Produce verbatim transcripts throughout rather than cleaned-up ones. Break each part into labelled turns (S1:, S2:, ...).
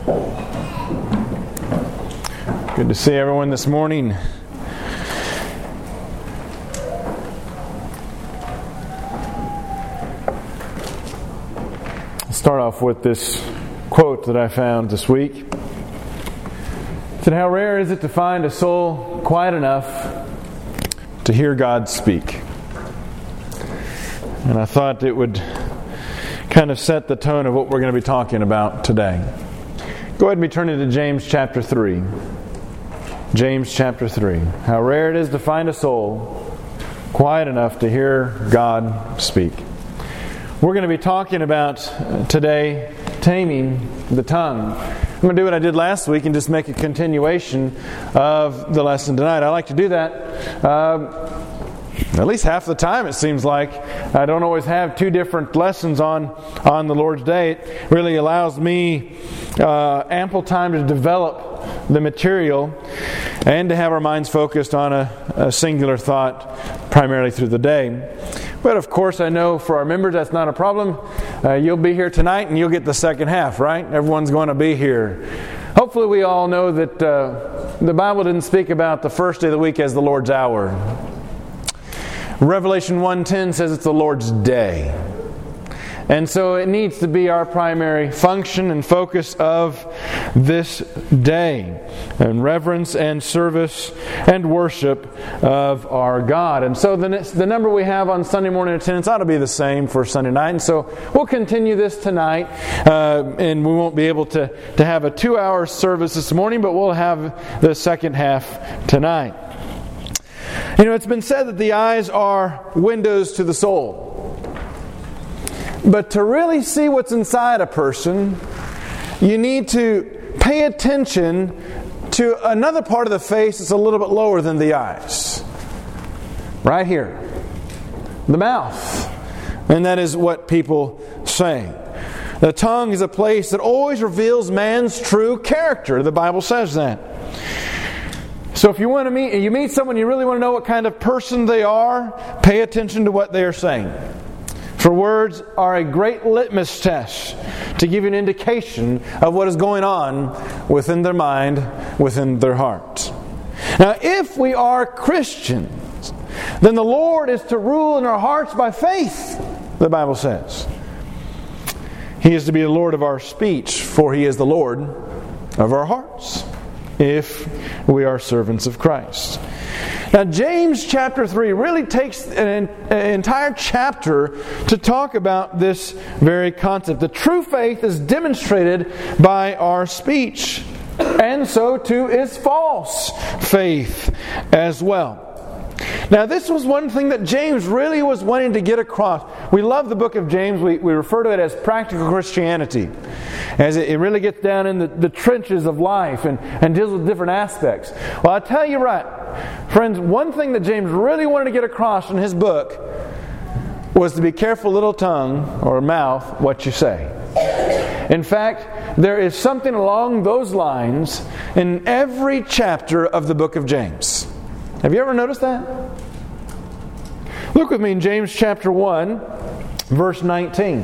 S1: Good to see everyone this morning. I'll start off with this quote that I found this week. It said, "How rare is it to find a soul quiet enough to hear God speak?" And I thought it would kind of set the tone of what we're going to be talking about today. Go ahead and be turning to James chapter three. James chapter three. How rare it is to find a soul quiet enough to hear God speak. We're going to be talking about today taming the tongue. I'm going to do what I did last week and just make a continuation of the lesson tonight. I like to do that uh, at least half the time, it seems like. I don't always have two different lessons on, on the Lord's Day. It really allows me uh, ample time to develop the material and to have our minds focused on a, a singular thought primarily through the day. But of course, I know for our members that's not a problem. Uh, you'll be here tonight and you'll get the second half, right? Everyone's going to be here. Hopefully we all know that uh, the Bible didn't speak about the first day of the week as the Lord's hour. Revelation one ten says it's the Lord's day. And so it needs to be our primary function and focus of this day, and reverence and service and worship of our God. And so the, the number we have on Sunday morning attendance ought to be the same for Sunday night. And so we'll continue this tonight, uh, and we won't be able to, to have a two-hour service this morning, but we'll have the second half tonight. You know, it's been said that the eyes are windows to the soul. But to really see what's inside a person, you need to pay attention to another part of the face that's a little bit lower than the eyes. Right here. The mouth. And that is what people say. The tongue is a place that always reveals man's true character. The Bible says that. So if you want to meet, you meet someone, you really want to know what kind of person they are, pay attention to what they are saying. For words are a great litmus test to give you an indication of what is going on within their mind, within their heart. Now, if we are Christians, then the Lord is to rule in our hearts by faith, the Bible says. He is to be the Lord of our speech, for He is the Lord of our hearts, if we are servants of Christ. Now, James chapter three really takes an, an entire chapter to talk about this very concept. The true faith is demonstrated by our speech, and so too is false faith as well. Now, this was one thing that James really was wanting to get across. We love the book of James. We, we refer to it as practical Christianity, as it, it really gets down in the, the trenches of life and, and deals with different aspects. Well, I'll tell you right, friends, one thing that James really wanted to get across in his book was to be careful, little tongue or mouth, what you say. In fact, there is something along those lines in every chapter of the book of James. Have you ever noticed that? Look with me in James chapter one, verse nineteen.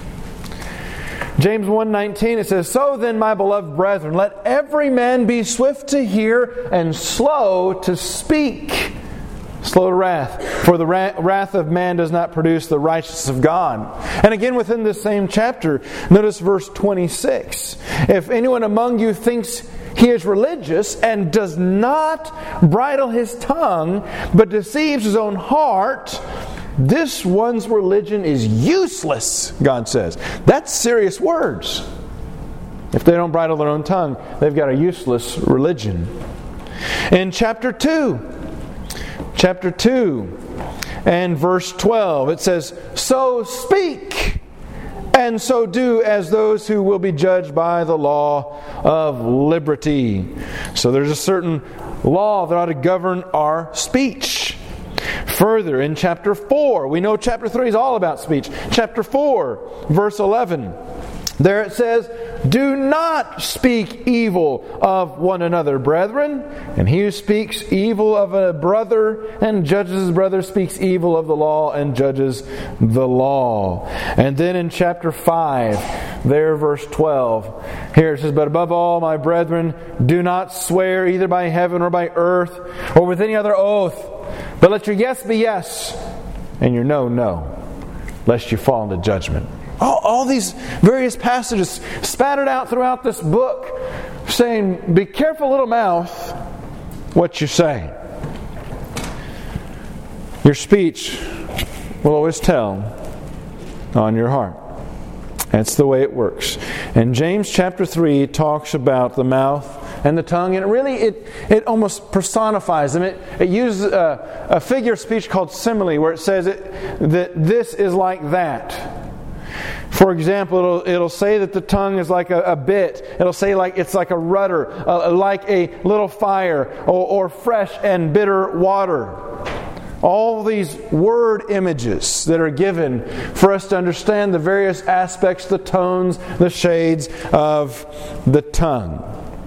S1: James one nineteen, it says, "So then, my beloved brethren, let every man be swift to hear and slow to speak." Slow to wrath. For the wrath of man does not produce the righteousness of God. And again within this same chapter, notice verse twenty-six. "If anyone among you thinks he is religious and does not bridle his tongue, but deceives his own heart, this one's religion is useless," God says. That's serious words. If they don't bridle their own tongue, they've got a useless religion. In chapter two, chapter two and verse twelve, it says, "So speak, and so do as those who will be judged by the law of liberty." So there's a certain law that ought to govern our speech. Further, in chapter four, we know chapter three is all about speech. Chapter four, verse eleven, there it says, "Do not speak evil of one another, brethren. And he who speaks evil of a brother and judges his brother speaks evil of the law and judges the law." And then in chapter five, there verse twelve, here it says, "But above all, my brethren, do not swear either by heaven or by earth or with any other oath, but let your yes be yes and your no, no, lest you fall into judgment." All, all these various passages spattered out throughout this book saying, be careful, little mouth, what you say. Your speech will always tell on your heart. That's the way it works. And James chapter three talks about the mouth and the tongue, and it really, it, it almost personifies them. It, it uses a, a figure of speech called simile, where it says it, that this is like that. For example, it'll, it'll say that the tongue is like a, a bit. It'll say like it's like a rudder, uh, like a little fire, or, or fresh and bitter water. All these word images that are given for us to understand the various aspects, the tones, the shades of the tongue.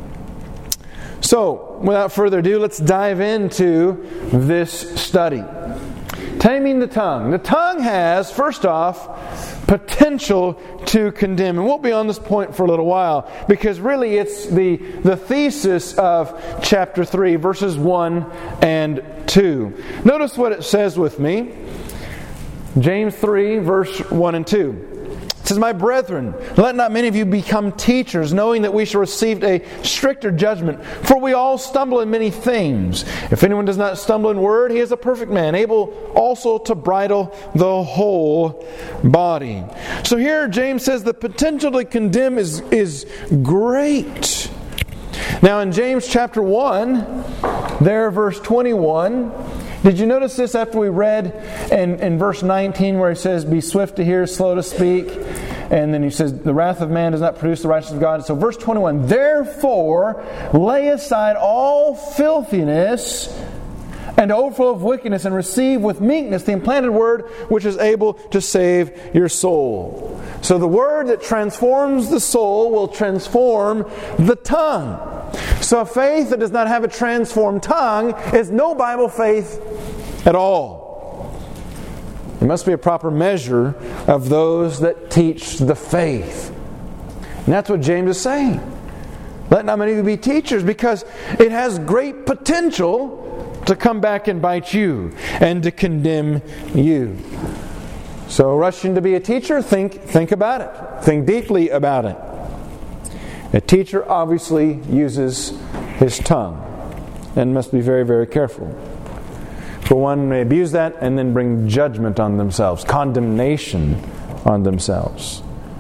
S1: So, without further ado, let's dive into this study. Taming the tongue. The tongue has, first off, potential to condemn. And we'll be on this point for a little while, because really it's the, the thesis of chapter three, verses one and two. Notice what it says with me. James three, verse one and two. It says, "My brethren, let not many of you become teachers, knowing that we shall receive a stricter judgment. For we all stumble in many things. If anyone does not stumble in word, he is a perfect man, able also to bridle the whole body." So here James says the potential to condemn is, is great. Now in James chapter one, there verse twenty-one, did you notice this after we read in, in verse nineteen where he says, "Be swift to hear, slow to speak." And then he says, "The wrath of man does not produce the righteousness of God." So verse twenty-one, "Therefore lay aside all filthiness and overflow of wickedness, and receive with meekness the implanted word which is able to save your soul." So the word that transforms the soul will transform the tongue. So a faith that does not have a transformed tongue is no Bible faith at all. There must be a proper measure of those that teach the faith. And that's what James is saying. Let not many of you be teachers, because it has great potential to come back and bite you and to condemn you. So rushing to be a teacher, think, think about it. Think deeply about it. A teacher obviously uses his tongue and must be very, very careful. For one may abuse that and then bring judgment on themselves, condemnation on themselves.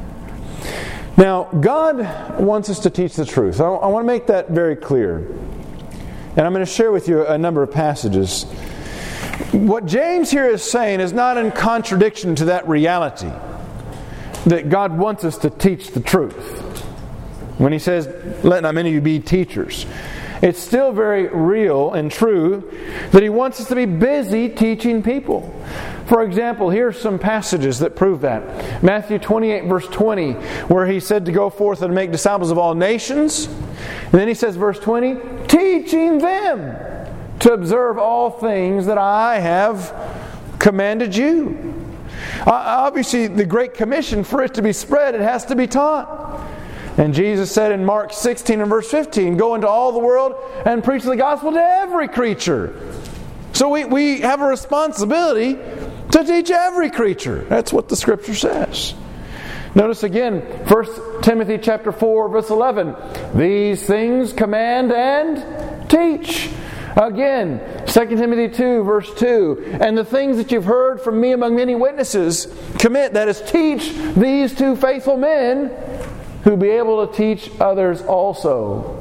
S1: Now, God wants us to teach the truth. I, I want to make that very clear. And I'm going to share with you a number of passages. What James here is saying is not in contradiction to that reality, that God wants us to teach the truth. When he says, "Let not many of you be teachers," it's still very real and true that he wants us to be busy teaching people. For example, here are some passages that prove that. Matthew twenty-eight, verse twenty, where he said to go forth and make disciples of all nations. And then he says, verse twenty, "Teaching them to observe all things that I have commanded you." Uh, obviously, the Great Commission, for it to be spread, it has to be taught. And Jesus said in Mark sixteen and verse fifteen, "Go into all the world and preach the gospel to every creature." So we, we have a responsibility to teach every creature. That's what the Scripture says. Notice again, First Timothy chapter four, verse eleven. "These things command and teach." Again, Second Timothy two, verse two. "And the things that you've heard from me among many witnesses, commit," that is, teach these two faithful men, "who be able to teach others also."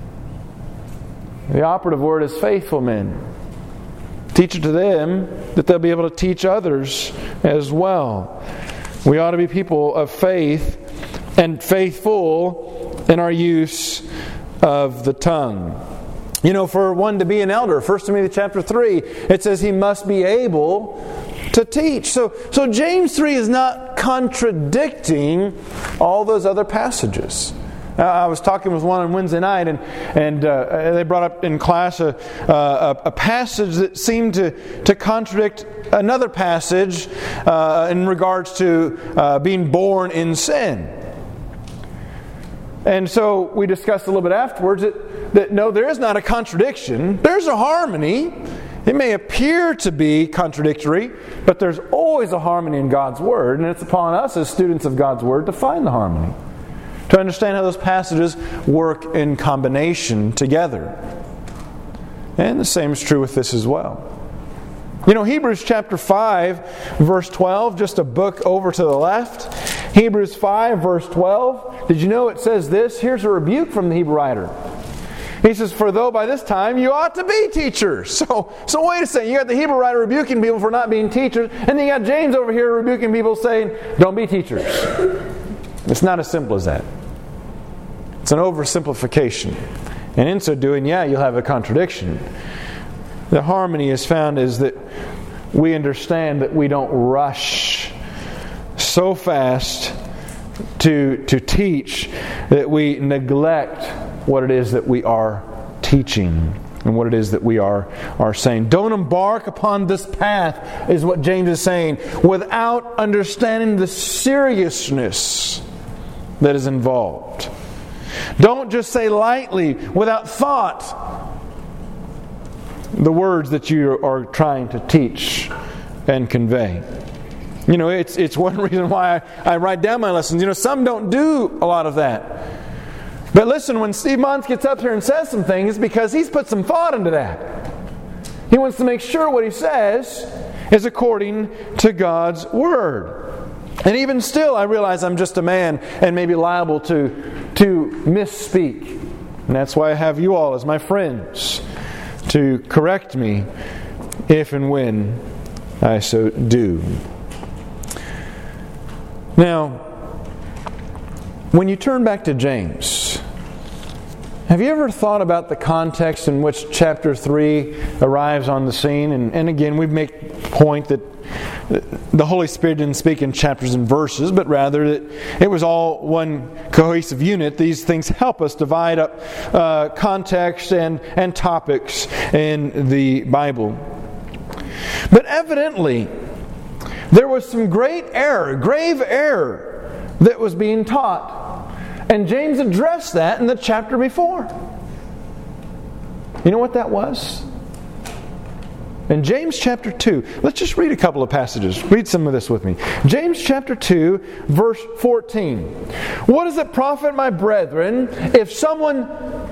S1: The operative word is faithful men. Teach it to them that they'll be able to teach others as well. We ought to be people of faith and faithful in our use of the tongue. You know, for one to be an elder, First Timothy chapter three, it says he must be able to teach. So, so James three is not contradicting all those other passages. Uh, I was talking with one on Wednesday night, and and uh, they brought up in class a, uh, a, a passage that seemed to, to contradict another passage uh, in regards to uh, being born in sin. And so we discussed a little bit afterwards that, that no, there is not a contradiction. There's a harmony. It may appear to be contradictory, but there's always a harmony in God's Word, and it's upon us as students of God's Word to find the harmony, to understand how those passages work in combination together. And the same is true with this as well. You know, Hebrews chapter five, verse twelve, just a book over to the left. Hebrews five, verse twelve. Did you know it says this? Here's a rebuke from the Hebrew writer. He says, for though by this time you ought to be teachers. So, so wait a second. You got the Hebrew writer rebuking people for not being teachers, and then you got James over here rebuking people saying, don't be teachers. It's not as simple as that. It's an oversimplification. And in so doing, yeah, you'll have a contradiction. The harmony is found is that we understand that we don't rush so fast to, to teach that we neglect what it is that we are teaching and what it is that we are, are saying. Don't embark upon this path, is what James is saying, without understanding the seriousness that is involved. Don't just say lightly, without thought, the words that you are trying to teach and convey. You know, it's it's one reason why I, I write down my lessons. You know, some don't do a lot of that. But listen, when Steve Mons gets up here and says some things, it's because he's put some thought into that. He wants to make sure what he says is according to God's Word. And even still, I realize I'm just a man and maybe liable to, to misspeak. And that's why I have you all as my friends to correct me if and when I so do. Now, when you turn back to James, have you ever thought about the context in which chapter three arrives on the scene? And, and again, we make the point that the Holy Spirit didn't speak in chapters and verses, but rather that it was all one cohesive unit. These things help us divide up uh, context and, and topics in the Bible. But evidently, there was some great error, grave error, that was being taught. And James addressed that in the chapter before. You know what that was? In James chapter two, let's just read a couple of passages. Read some of this with me. James chapter two, verse fourteen. What does it profit, my brethren, if someone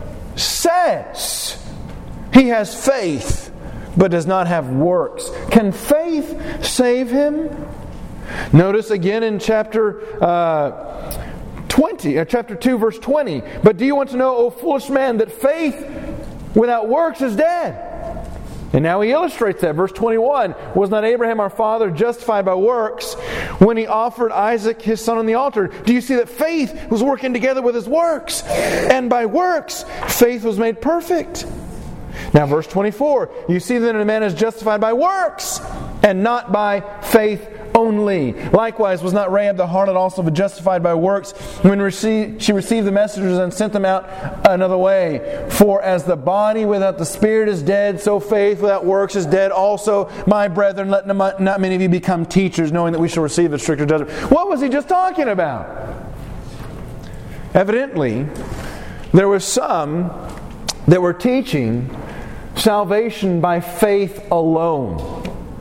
S1: says he has faith, but does not have works? Can faith save him? Notice again in chapter uh, twenty, uh, chapter two, verse twenty. But do you want to know, O foolish man, that faith without works is dead? And now he illustrates that. Verse twenty-one, was not Abraham our father justified by works when he offered Isaac his son on the altar? Do you see that faith was working together with his works? And by works, faith was made perfect. Now verse twenty-four, you see that a man is justified by works and not by faith only. Likewise, was not Rahab the harlot also justified by works when received, she received the messengers and sent them out another way? For as the body without the spirit is dead, so faith without works is dead also. My brethren, let not many of you become teachers, knowing that we shall receive a stricter judgment. What was he just talking about? Evidently, there were some that were teaching salvation by faith alone.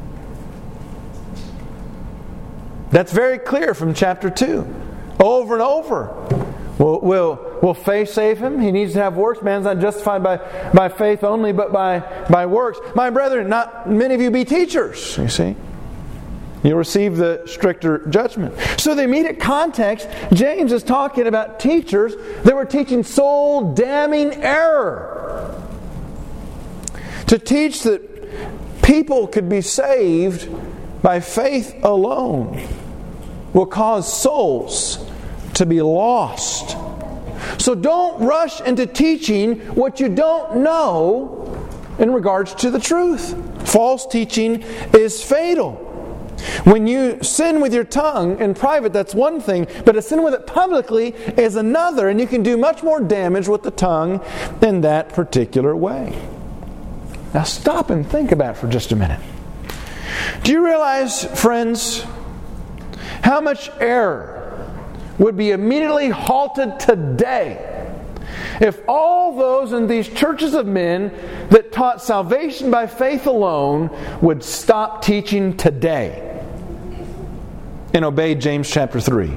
S1: That's very clear from chapter two. Over and over. Will, will, will faith save him? He needs to have works. Man's not justified by, by faith only, but by, by works. My brethren, not many of you be teachers. You see? You'll receive the stricter judgment. So the immediate context, James is talking about teachers that were teaching soul-damning error. To teach that people could be saved by faith alone will cause souls to be lost. So don't rush into teaching what you don't know in regards to the truth. False teaching is fatal. When you sin with your tongue in private, that's one thing, but to sin with it publicly is another, and you can do much more damage with the tongue in that particular way. Now stop and think about it for just a minute. Do you realize, friends, how much error would be immediately halted today if all those in these churches of men that taught salvation by faith alone would stop teaching today and obey James chapter three?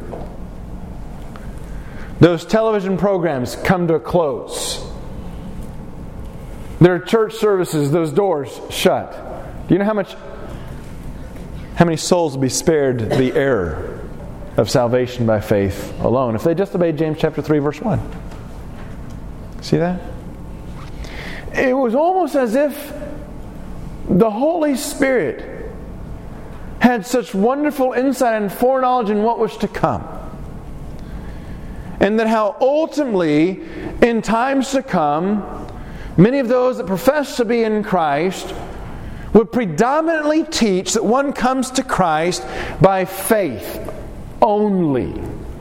S1: Those television programs come to a close. Their church services, those doors shut. Do you know how much, how many souls will be spared the error of salvation by faith alone if they just obeyed James chapter three verse one? See that? It was almost as if the Holy Spirit had such wonderful insight and foreknowledge in what was to come. And that how ultimately, in times to come, many of those that profess to be in Christ would predominantly teach that one comes to Christ by faith only.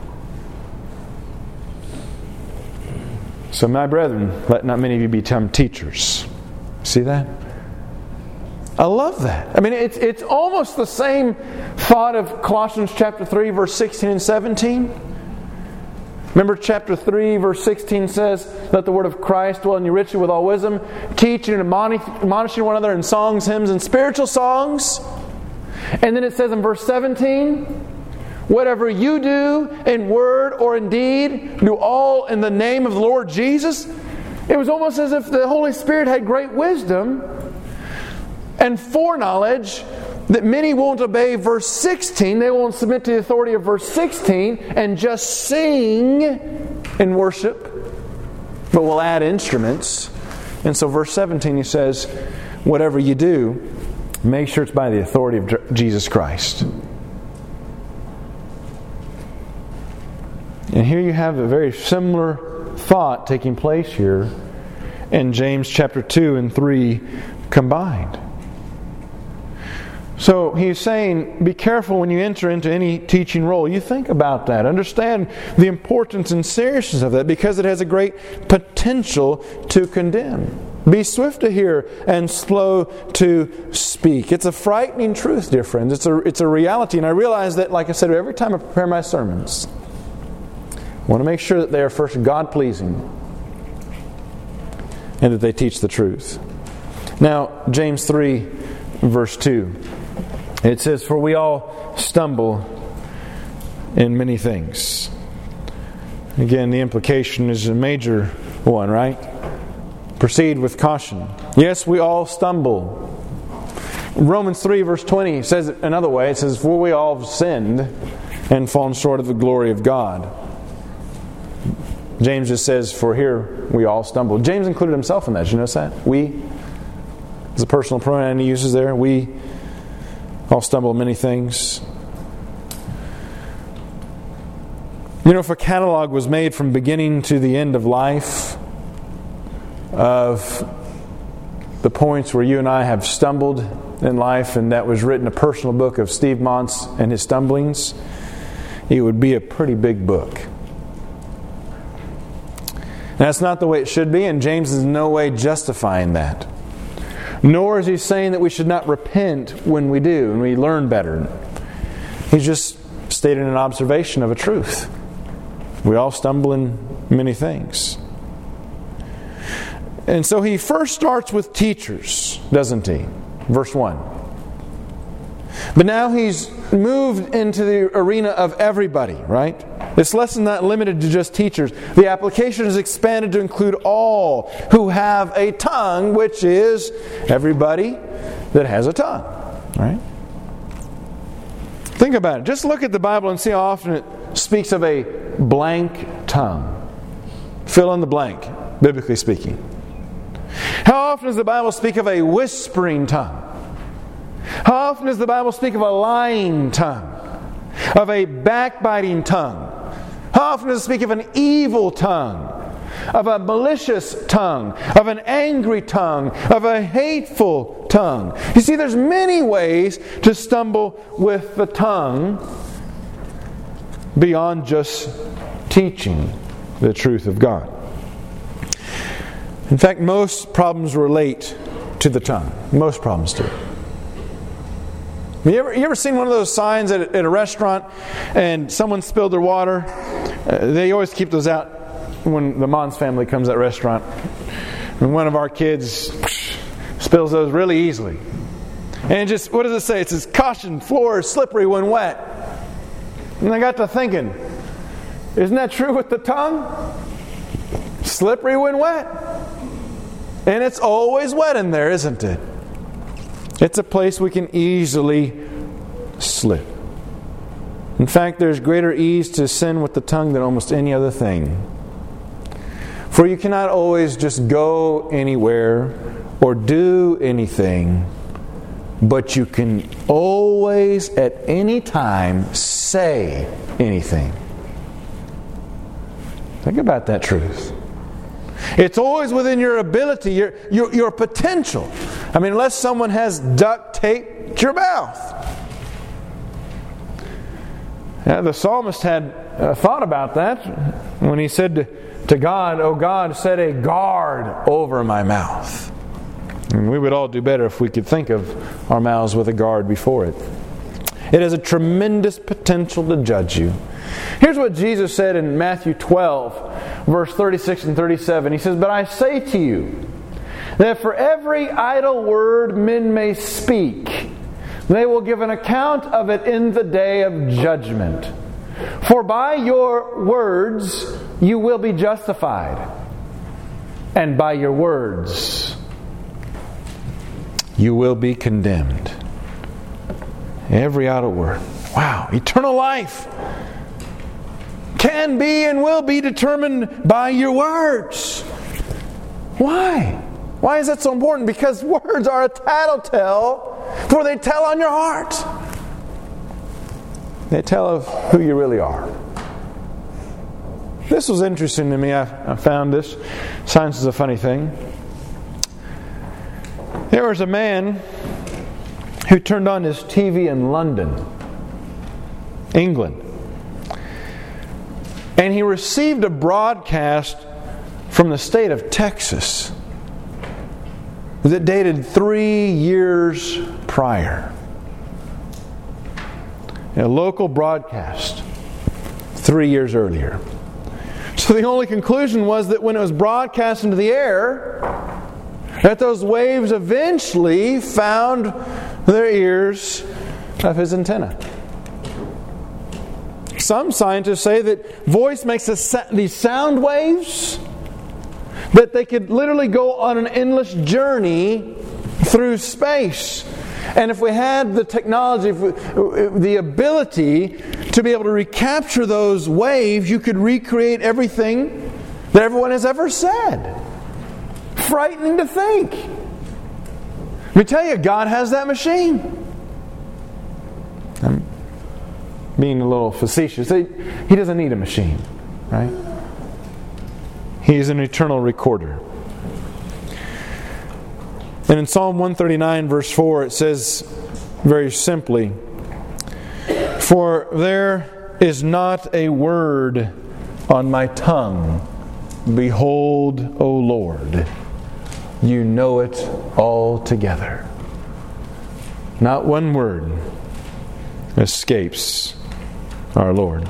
S1: So, my brethren, let not many of you become teachers. See that? I love that. I mean, it's it's almost the same thought of Colossians chapter three, verse sixteen and seventeen. Remember chapter three, verse sixteen says, "Let the word of Christ dwell in you richly with all wisdom, teaching and admonishing one another in songs, hymns, and spiritual songs." And then it says in verse seventeen, "Whatever you do in word or in deed, do all in the name of the Lord Jesus." It was almost as if the Holy Spirit had great wisdom and foreknowledge that many won't obey verse sixteen. They won't submit to the authority of verse sixteen and just sing in worship, but will add instruments. And so verse seventeen, he says, whatever you do, make sure it's by the authority of Jesus Christ. And here you have a very similar thought taking place here in James chapter two and three combined. So he's saying, be careful when you enter into any teaching role. You think about that. Understand the importance and seriousness of that, because it has a great potential to condemn. Be swift to hear and slow to speak. It's a frightening truth, dear friends. It's a, it's a reality. And I realize that, like I said, every time I prepare my sermons, I want to make sure that they are first God-pleasing and that they teach the truth. Now, James three, verse two. It says, "For we all stumble in many things." Again, the implication is a major one, right? Proceed with caution. Yes, we all stumble. Romans three, verse twenty says it another way. It says, "For we all have sinned and fallen short of the glory of God." James just says, "For here we all stumble." James included himself in that. Did you notice that? We is a personal pronoun he uses there. We all stumble in many things. You know, if a catalog was made from beginning to the end of life of the points where you and I have stumbled in life, and that was written a personal book of Steve Montz and his stumblings, it would be a pretty big book. And that's not the way it should be, and James is in no way justifying that. Nor is he saying that we should not repent when we do and we learn better. He's just stating an observation of a truth. We all stumble in many things. And so he first starts with teachers, doesn't he? Verse one. But now he's moved into the arena of everybody, right? This lesson is not limited to just teachers. The application is expanded to include all who have a tongue, which is everybody that has a tongue, right? Think about it. Just look at the Bible and see how often it speaks of a blank tongue. Fill in the blank, biblically speaking. How often does the Bible speak of a whispering tongue? How often does the Bible speak of a lying tongue? Of a backbiting tongue? How often does it speak of an evil tongue? of a malicious tongue, of an angry tongue, of a hateful tongue. You see, there's many ways to stumble with the tongue beyond just teaching the truth of God. In fact, most problems relate to the tongue. Most problems do. You ever, you ever seen one of those signs at a, at a restaurant and someone spilled their water? Uh, they always keep those out when the Mons family comes at a restaurant. And one of our kids whoosh, spills those really easily. And just, what does it say? It says, caution, floor is slippery when wet. And I got to thinking, isn't that true with the tongue? Slippery when wet. And it's always wet in there, isn't it? It's a place we can easily slip. In fact, there's greater ease to sin with the tongue than almost any other thing. For you cannot always just go anywhere or do anything, but you can always at any time say anything. Think about that truth. It's always within your ability, your, your, your potential. I mean, unless someone has duct taped your mouth. Yeah, the psalmist had uh, thought about that when he said to, to God, "Oh God, set a guard over my mouth." And we would all do better if we could think of our mouths with a guard before it. It has a tremendous potential to judge you. Here's what Jesus said in Matthew twelve, verse thirty-six and thirty-seven. He says, "But I say to you, that for every idle word men may speak, they will give an account of it in the day of judgment. For by your words you will be justified, and by your words you will be condemned." Every idle word. Wow, eternal life can be and will be determined by your words. Why? Why is that so important? Because words are a tattletale, for they tell on your heart. They tell of who you really are. This was interesting to me. I, I found this. Science is a funny thing. There was a man who turned on his T V in London, England. And he received a broadcast from the state of Texas that dated three years prior. A local broadcast three years earlier. So the only conclusion was that when it was broadcast into the air, that those waves eventually found their ears of his antenna. Some scientists say that voice makes a, these sound waves that they could literally go on an endless journey through space. And if we had the technology, if we, the ability to be able to recapture those waves, you could recreate everything that everyone has ever said. Frightening to think. Let me tell you, God has that machine. I'm being a little facetious. He doesn't need a machine, right? He is an eternal recorder. And in Psalm one thirty-nine, verse four, it says very simply, "For there is not a word on my tongue. Behold, O Lord, you know it altogether." Not one word escapes our Lord.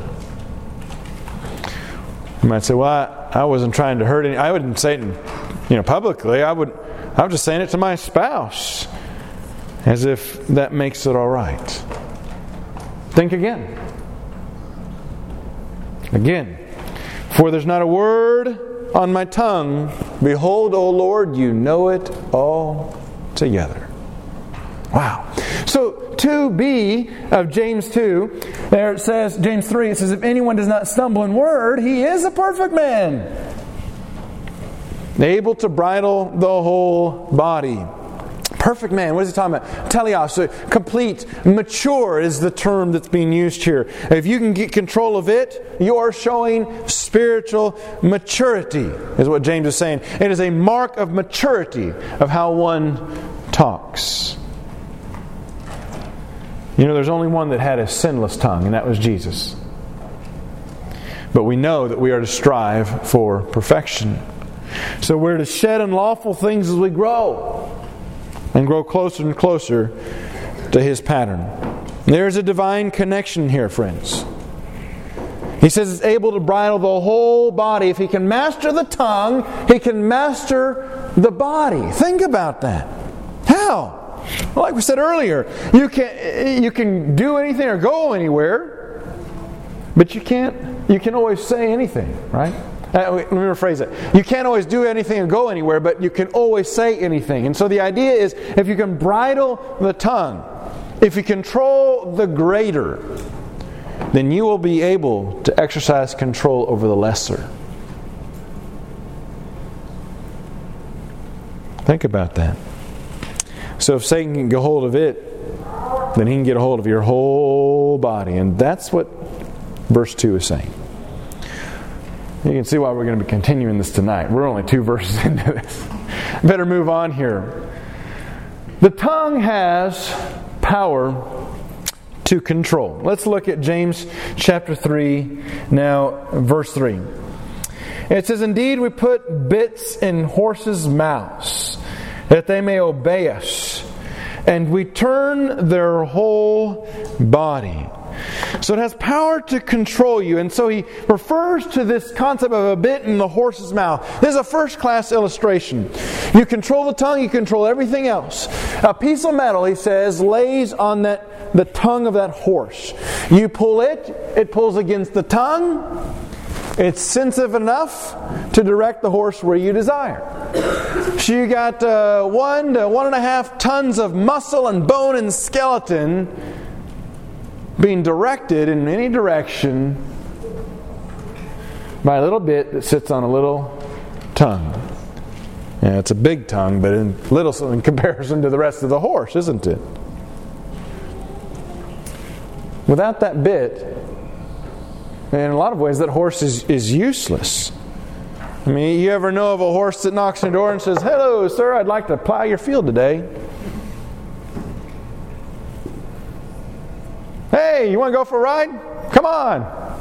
S1: You might say, "Well, I, I wasn't trying to hurt any." I wouldn't say it, you know, publicly. I would. I was just saying it to my spouse, as if that makes it all right. Think again. Again. "For there's not a word on my tongue. Behold, O Lord, you know it all together." Wow. So two B of James two, there it says, James three, it says, "If anyone does not stumble in word, he is a perfect man, able to bridle the whole body." Perfect man. What is he talking about? Teleos. So complete, mature is the term that's being used here. If you can get control of it, you are showing spiritual maturity, is what James is saying. It is a mark of maturity of how one talks. You know, there's only one that had a sinless tongue, and that was Jesus. But we know that we are to strive for perfection. So we're to shed unlawful things as we grow, and grow closer and closer to His pattern. There's a divine connection here, friends. He says it's able to bridle the whole body. If He can master the tongue, He can master the body. Think about that. How? Well, like we said earlier, you can you can do anything or go anywhere, but you can't. You can always say anything, right? Uh, let me rephrase it. You can't always do anything and go anywhere, but you can always say anything. And so the idea is, if you can bridle the tongue, if you control the greater, then you will be able to exercise control over the lesser. Think about that. So if Satan can get hold of it, then he can get a hold of your whole body. And that's what verse two is saying. You can see why we're going to be continuing this tonight. We're only two verses into this. Better move on here. The tongue has power to control. Let's look at James chapter three, now verse three. It says, "Indeed we put bits in horses' mouths, that they may obey us, and we turn their whole body." So it has power to control you. And so he refers to this concept of a bit in the horse's mouth. This is a first-class illustration. You control the tongue, you control everything else. A piece of metal, he says, lays on that the tongue of that horse. You pull it, it pulls against the tongue. It's sensitive enough to direct the horse where you desire. So you got uh, one to one and a half tons of muscle and bone and skeleton being directed in any direction by a little bit that sits on a little tongue. Yeah, it's a big tongue, but in little in comparison to the rest of the horse, isn't it? Without that bit, in a lot of ways, that horse is, is useless. I mean, you ever know of a horse that knocks on the door and says, "Hello, sir, I'd like to plow your field today." "Hey, you want to go for a ride? Come on."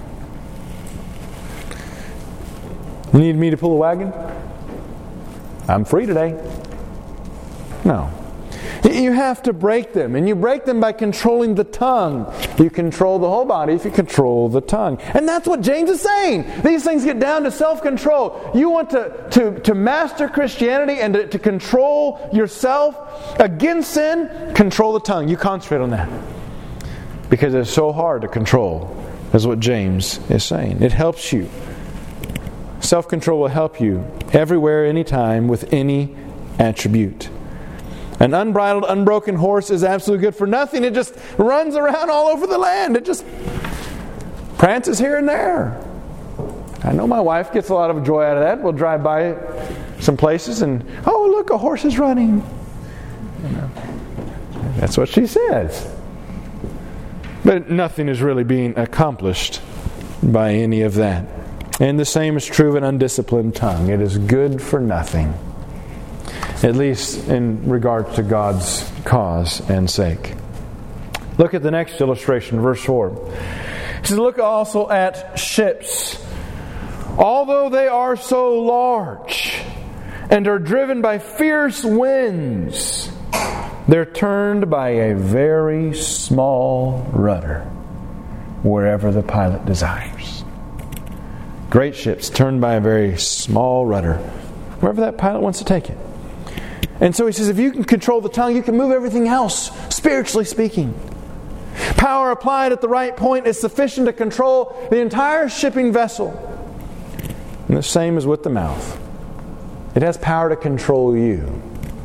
S1: "You need me to pull a wagon?" "I'm free today." No. You have to break them, and you break them by controlling the tongue. You control the whole body if you control the tongue. And that's what James is saying. These things get down to self-control. You want to, to, to master Christianity and to, to control yourself against sin, control the tongue. You concentrate on that. Because it's so hard to control, is what James is saying. It helps you. Self-control will help you everywhere, anytime, with any attribute. An unbridled, unbroken horse is absolutely good for nothing. It just runs around all over the land. It just prances here and there. I know my wife gets a lot of joy out of that. We'll drive by some places and, "Oh, look, a horse is running." You know, that's what she says. But nothing is really being accomplished by any of that. And the same is true of an undisciplined tongue. It is good for nothing. At least in regard to God's cause and sake. Look at the next illustration, verse four. It says, "Look also at ships. Although they are so large and are driven by fierce winds, they're turned by a very small rudder wherever the pilot desires." Great ships turned by a very small rudder wherever that pilot wants to take it. And so he says, if you can control the tongue, you can move everything else, spiritually speaking. Power applied at the right point is sufficient to control the entire shipping vessel. And the same is with the mouth. It has power to control you.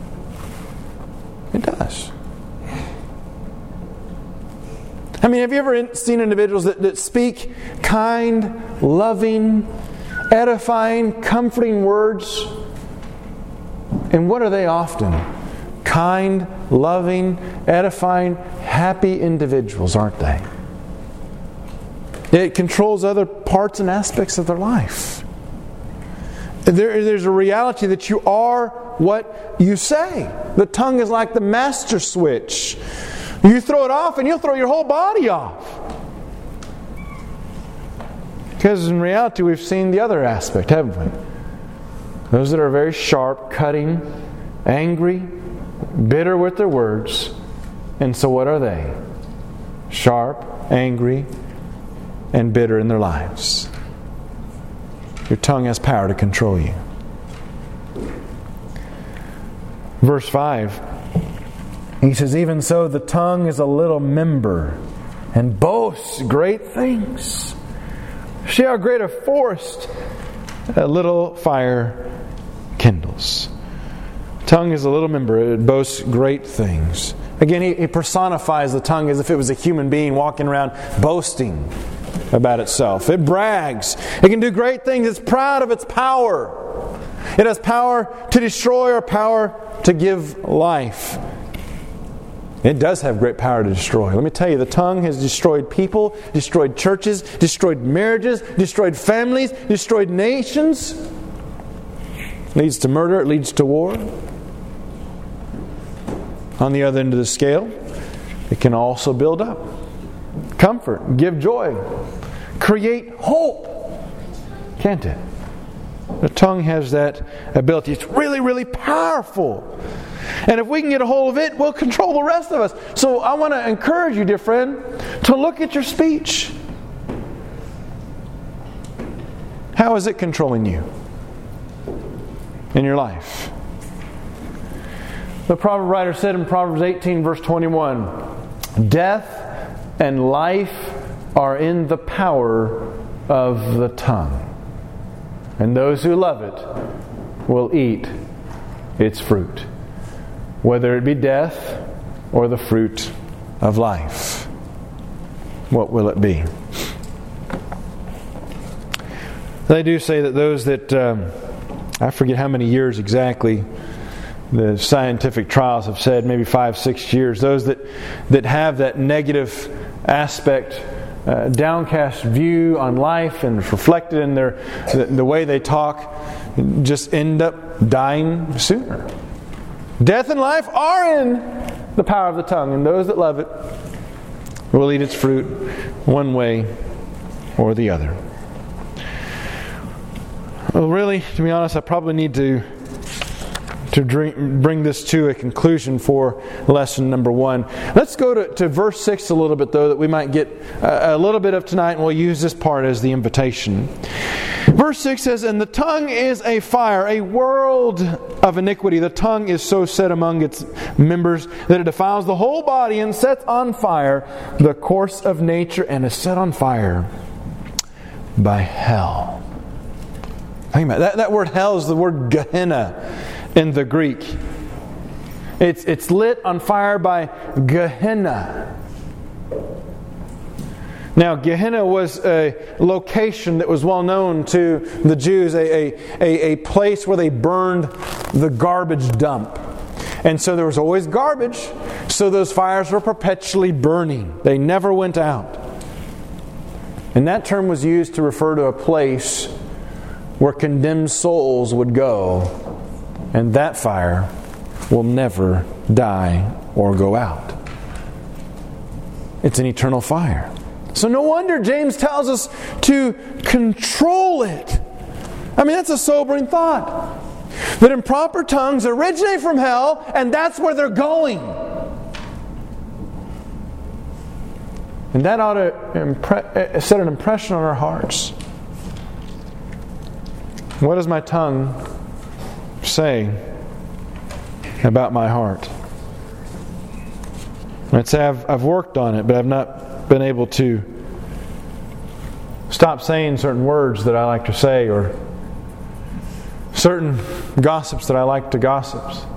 S1: It does. I mean, have you ever seen individuals that, that speak kind, loving, edifying, comforting words? And what are they often? kind, loving, edifying, happy individuals, aren't they? It controls other parts and aspects of their life. There, there's a reality that you are what you say. The tongue is like the master switch. You throw it off and you'll throw your whole body off. Because in reality we've seen the other aspect, haven't we? Those that are very sharp, cutting, angry, bitter with their words. And so what are they? Sharp, angry, and bitter in their lives. Your tongue has power to control you. Verse five, he says, even so the tongue is a little member and boasts great things. See how great a forest a little fire kindles. Tongue is a little member. It boasts great things. Again, he, he personifies the tongue as if it was a human being walking around boasting about itself. It brags. It can do great things. It's proud of its power. It has power to destroy or power to give life. It does have great power to destroy. Let me tell you, the tongue has destroyed people, destroyed churches, destroyed marriages, destroyed families, destroyed nations. It leads to murder. It leads to war. On the other end of the scale, it can also build up comfort, give joy, create hope. Can't it? The tongue has that ability. It's really, really powerful. And if we can get a hold of it, we'll control the rest of us. So I want to encourage you, dear friend, to look at your speech. How is it controlling you in your life? The proverb writer said in Proverbs eighteen, verse twenty-one, death and life are in the power of the tongue, and those who love it will eat its fruit, whether it be death or the fruit of life. What will it be? They do say that those that, um, I forget how many years exactly, the scientific trials have said, maybe five, six years, those that, that have that negative aspect, uh, downcast view on life and reflected in their the, the way they talk, just end up dying sooner. Death and life are in the power of the tongue, and those that love it will eat its fruit one way or the other. Well, really, to be honest, I probably need to to drink, bring this to a conclusion for lesson number one. Let's go to, to verse six a little bit, though, that we might get a, a little bit of tonight, and we'll use this part as the invitation. Verse six says, and the tongue is a fire, a world of iniquity. The tongue is so set among its members that it defiles the whole body and sets on fire the course of nature, and is set on fire by hell. Think about it. That, that word hell is the word Gehenna in the Greek. It's, it's lit on fire by Gehenna. Now, Gehenna was a location that was well known to the Jews, a, a, a, a place where they burned the garbage dump. And so there was always garbage, so those fires were perpetually burning. They never went out. And that term was used to refer to a place where condemned souls would go, and that fire will never die or go out. It's an eternal fire. So no wonder James tells us to control it. I mean, that's a sobering thought. That improper tongues originate from hell, and that's where they're going. And that ought to impre- set an impression on our hearts. What does my tongue say about my heart? I'd say I've, I've worked on it, but I've not been able to stop saying certain words that I like to say, or certain gossips that I like to gossip.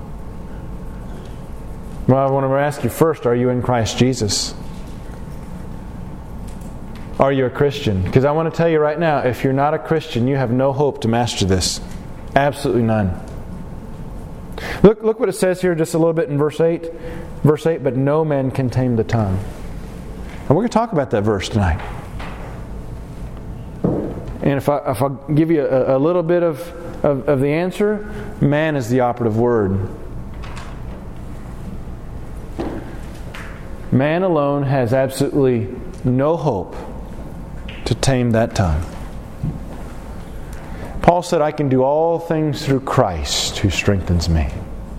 S1: Well, I want to ask you first, are you in Christ Jesus? Are you a Christian? Because I want to tell you right now, if you're not a Christian, you have no hope to master this. Absolutely none. Look, look what it says here just a little bit in verse eight. Verse eight, but no man can tame the tongue. And we're going to talk about that verse tonight. And if I, if I give you a, a little bit of, of, of the answer, man is the operative word. Man alone has absolutely no hope to tame that tongue. Paul said, I can do all things through Christ who strengthens me.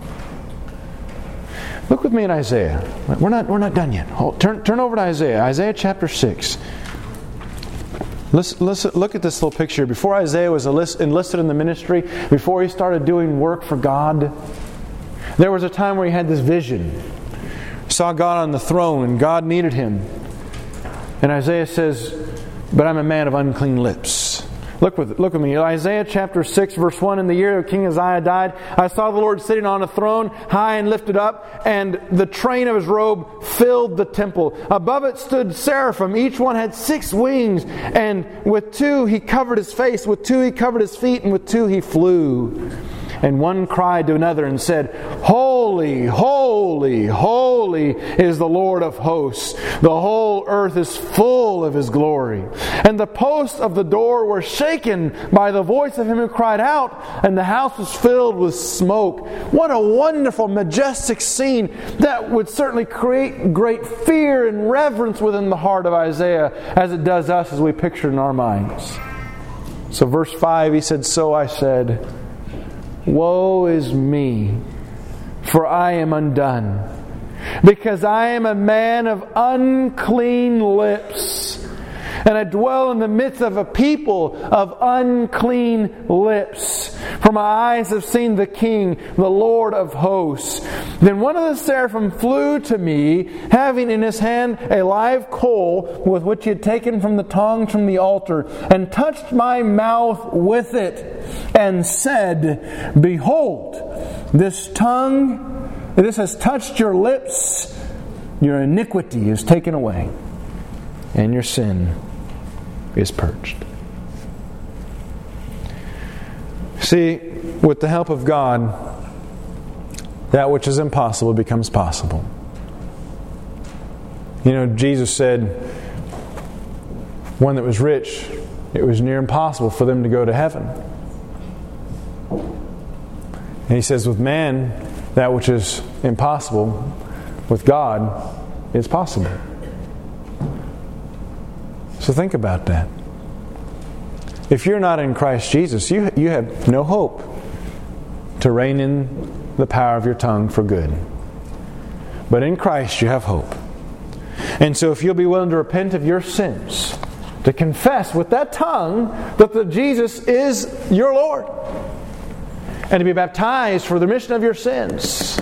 S1: Look with me in Isaiah. We're not, we're not done yet. Hold, turn, turn over to Isaiah. Isaiah chapter six. Let's, let's look at this little picture. Before Isaiah was enlisted in the ministry, before he started doing work for God, there was a time where he had this vision. He saw God on the throne and God needed him. And Isaiah says, but I'm a man of unclean lips. Look with, look at me. Isaiah chapter six, verse one. In the year that King Uzziah died, I saw the Lord sitting on a throne, high and lifted up, and the train of His robe filled the temple. Above it stood seraphim. Each one had six wings, and with two He covered His face, with two He covered His feet, and with two He flew. And one cried to another and said, Holy, holy, holy is the Lord of hosts. The whole earth is full of His glory. And the posts of the door were shaken by the voice of Him who cried out, and the house was filled with smoke. What a wonderful, majestic scene that would certainly create great fear and reverence within the heart of Isaiah, as it does us as we picture it in our minds. So verse five, he said, So I said, Woe is me, for I am undone, because I am a man of unclean lips, and I dwell in the midst of a people of unclean lips. For my eyes have seen the King, the Lord of hosts. Then one of the seraphim flew to me, having in his hand a live coal with which he had taken from the tongs from the altar, and touched my mouth with it, and said, Behold, this tongue, this has touched your lips, your iniquity is taken away, and your sin is purged. See, with the help of God, that which is impossible becomes possible. You know, Jesus said, one that was rich, it was near impossible for them to go to heaven. And He says, with man, that which is impossible, with God, is possible. So think about that. If you're not in Christ Jesus, you, you have no hope to rein in the power of your tongue for good. But in Christ you have hope. And so if you'll be willing to repent of your sins, to confess with that tongue that the Jesus is your Lord, and to be baptized for the remission of your sins,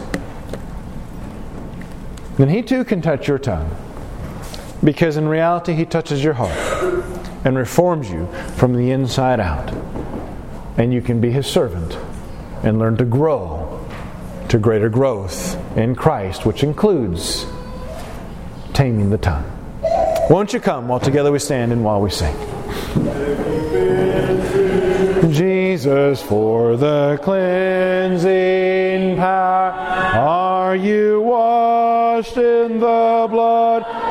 S1: then He too can touch your tongue. Because in reality He touches your heart and reforms you from the inside out. And you can be His servant and learn to grow to greater growth in Christ, which includes taming the tongue. Won't you come while together we stand and while we sing? Jesus, for the cleansing power, are you washed in the blood